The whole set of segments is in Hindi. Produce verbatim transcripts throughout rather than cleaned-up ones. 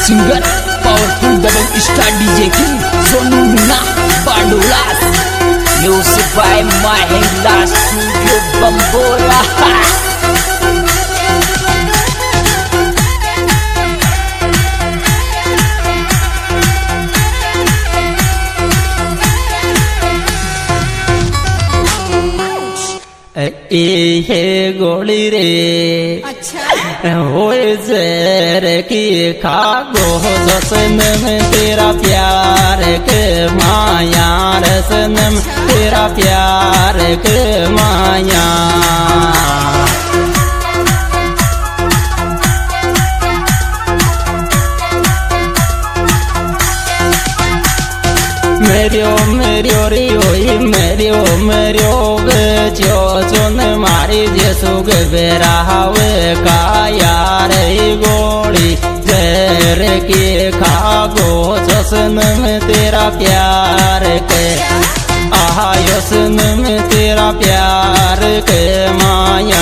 Singer powerful double star DJ की Sonu Meena Badolas music by Mahindra studio Bambora. ये गोली रे अच्छा होए जर की खागो जसन में तेरा प्यार के माया रसन में तेरा प्यार के माया। मेरियो मेरियो रियो मेरियो मेरियो जो चुन मारी जेसुग बेरावे का यार गोली जर के खागो जसन में तेरा प्यार के आयसन में तेरा प्यार के माया।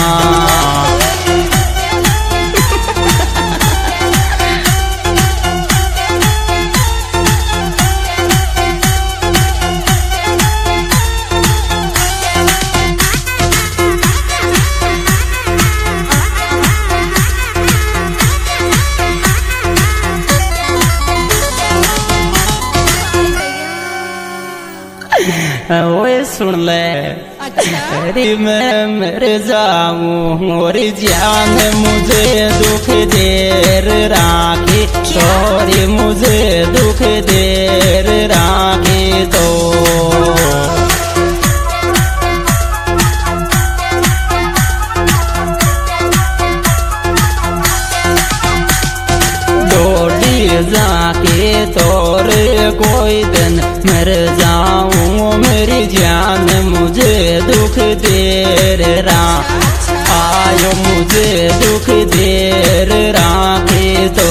ओए सुन ले अरे मैं मर जाऊं और जान मुझे दुख देर राखे सॉरी मुझे दुख देर राखे तो जाके तोर कोई दिन मर जाऊं मेरी जान मुझे दुख देर रा आयो मुझे दुख देर राखे तो।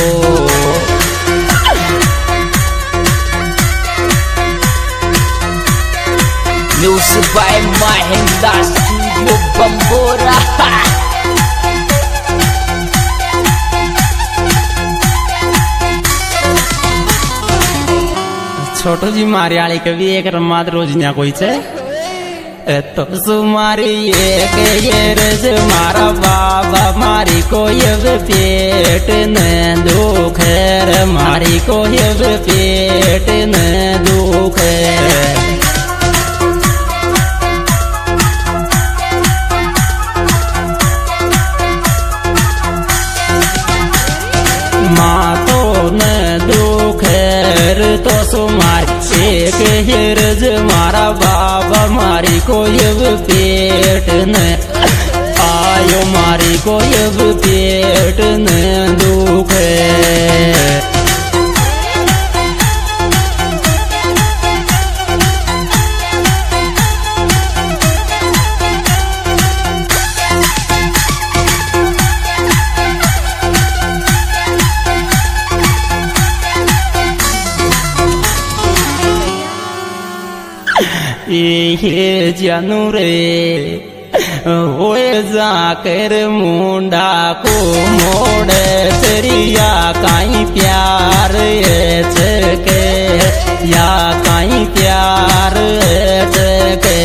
Music by Mahindra studio Bambora. Chhotu ji मारी आली कभी एक रमात रोज न्या कोई छे तो सुमारी एक ये रज मारा बाबा मारी को ये पेट न दुख है मारी को ये पेट न दुख है। माँ तो न दुख है तो सुमार एक हिरज मारा बाबा मारी को यब पेट न आयो मारी को यब पेट न दुख है। ये जानू रे ओए जाकर मुंडा को मोड़ चरिया काई प्यार के या काई प्यार के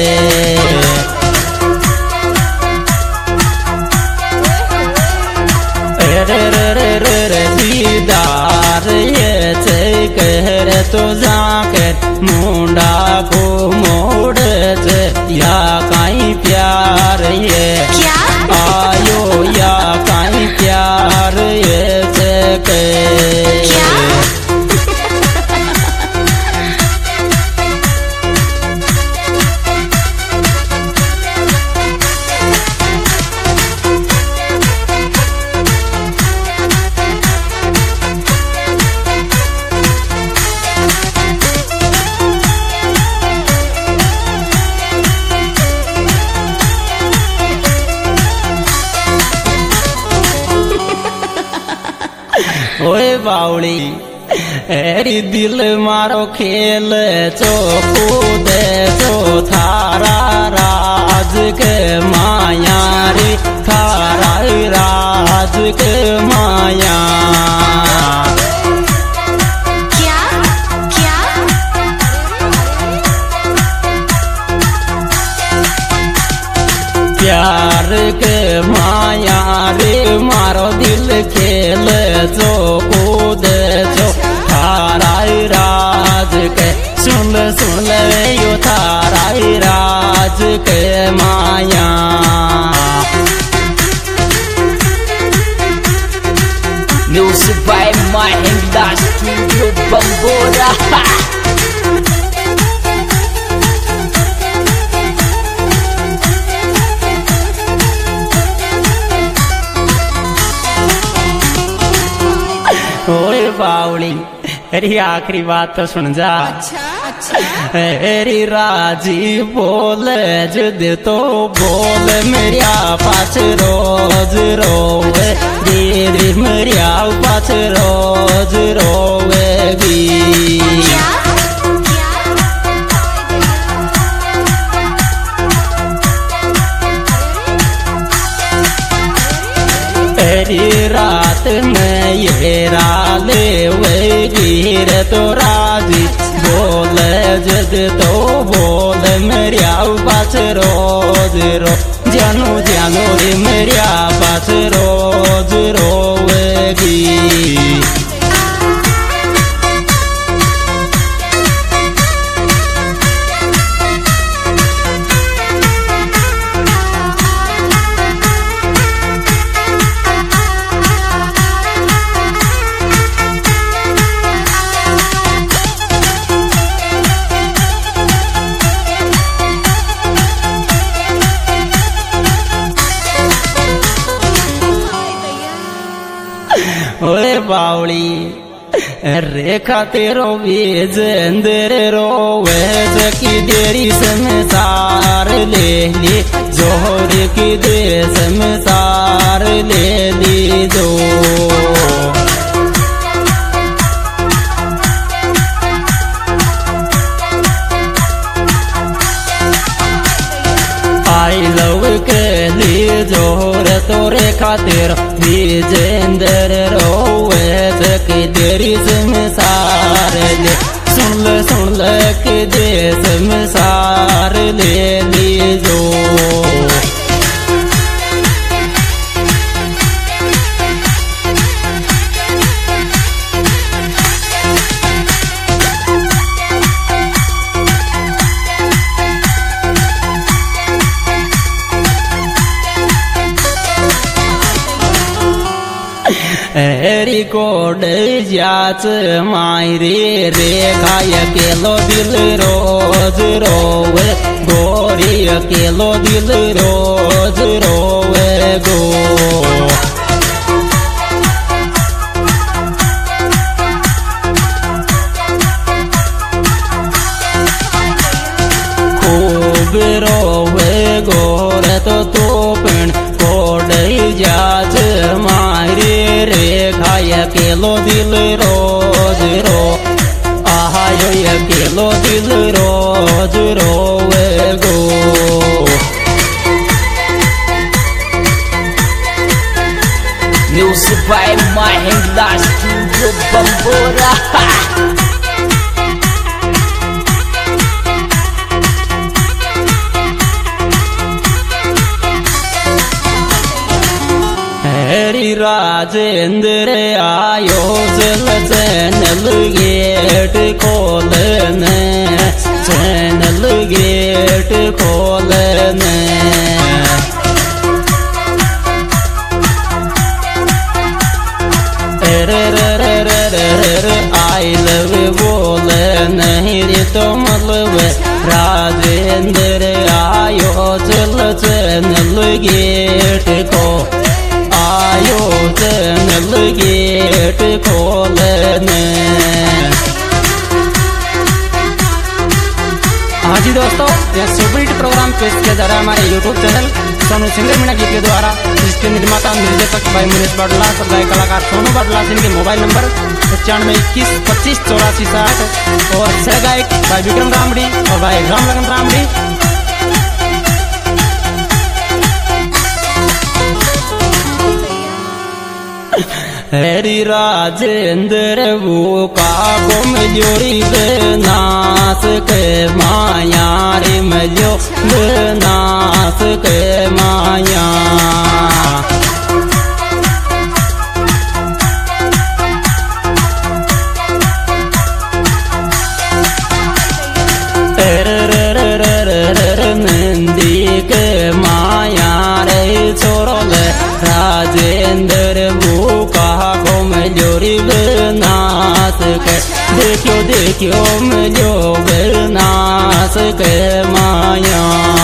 रे रे रे रे रे दीदार ये कह तो जाकर मुंडा को मोड़ या काई प्यार ये आयो या काई प्यार ये के ओए बावली एरी दिल मारो खेल चो कूद चो थारा राज के माया रे थारा राज के माया। खेल जो कूद जो थारा राज के सुन सुन यो थारा राज के माया Music by Mahinda Studio Bambora. ओए बावली अरे आखिरी बात तो सुन जा। अच्छा अच्छा अरे राजी बोल जुद तो बोल मेरिया पाछ रोज रोवे दीदी मेरिया पाछ रोज रोवेगी। तेरी रात में ये राले वे गिर तो राजी बोल जद तो बोल मेरिया पास रोज रो जानू जानू रे मेरिया पास रोज रोवेगी। ओए बावली रेखा तेरो बीज अंदर रोवे की देरी संसार ले ली जोहर की दे संसार ले ली जो आई लव के लिए जोर तोरे खातिर विजेंदर रोवे की देरी संसार ले सुन ले सुन ले के दे संसार ले ली जो। एरी कोड जाच मायरे रेखा अकेलो दिल रोज रोवे गोरी अकेलो दिल रोज रोवे गो। खूब रोवे गोर तो तो पिण कोड जाच मारे रेखा अकेलो दिल रोज रो आहा यो अकेलो दिल रोज रोवे गो। Music by Mahinda Studio Bambora. हरी राजेंद्र आयो चल चैनल गेट खोलने चैनल गेट खोलने रे रे रे रे रे रे आई लव बोल नहीं रे तो मतलब राजेंद्र आयो चल चैनल गेट को आयो चैनल गेट खोलने। हाँ जी दोस्तों, यह सुपरहिट प्रोग्राम पेश किया जा रहा है हमारे YouTube channel Sonu singer Meena गीत के द्वारा, जिसके निर्माता निर्देशक भाई मुनीष बडला, सदाई कलाकार सोनू बडला, जिनके मोबाइल नंबर पचानवे इक्कीस पच्चीस चौरासी साठ और सह गायक भाई विक्रम रामड़ी और भाई राम लगन रामड़ी। हरी राजेंद्र वो का गुम जोरी नास के माया रे मजो नास के माया। मिलो रे बनास के देखो देखो मिलो बनास के माया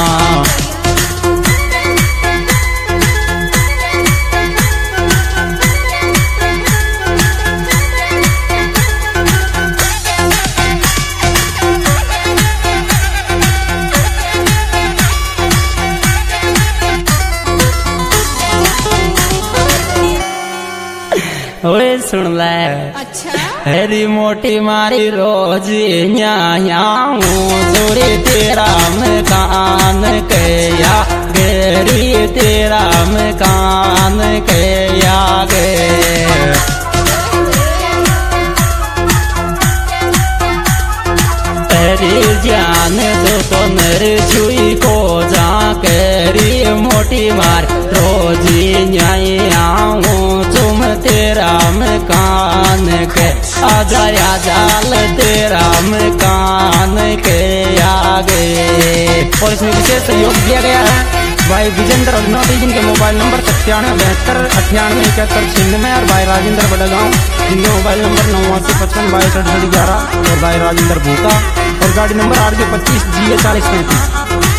ओए सुन ले अच्छा हरी मोटी मारी रोज न्यायाऊं जोरे तेरा मकान कया गेरी तेरा मकान कया गे तेरी जान तो तो नर छुई को जा करी मोटी मार रोज न्यायाऊं तुम तेरा मकान के आजा जाल तेरा मकान के आगे। और इसमें विशेष सहयोग दिया गया है भाई विजेंद्र अग्नौती जिनके मोबाइल नंबर सत्तानवे बहत्तर अट्ठानवे इकहत्तर छियानवे और भाई राजेंद्र बड़गांव जिनके मोबाइल नंबर नवासी पचपन बाईस अड़सठ ग्यारह और भाई राजेंद्र भूखा और गाड़ी नंबर आठ सौ पच्चीस जी ए चालीस पैंतीस।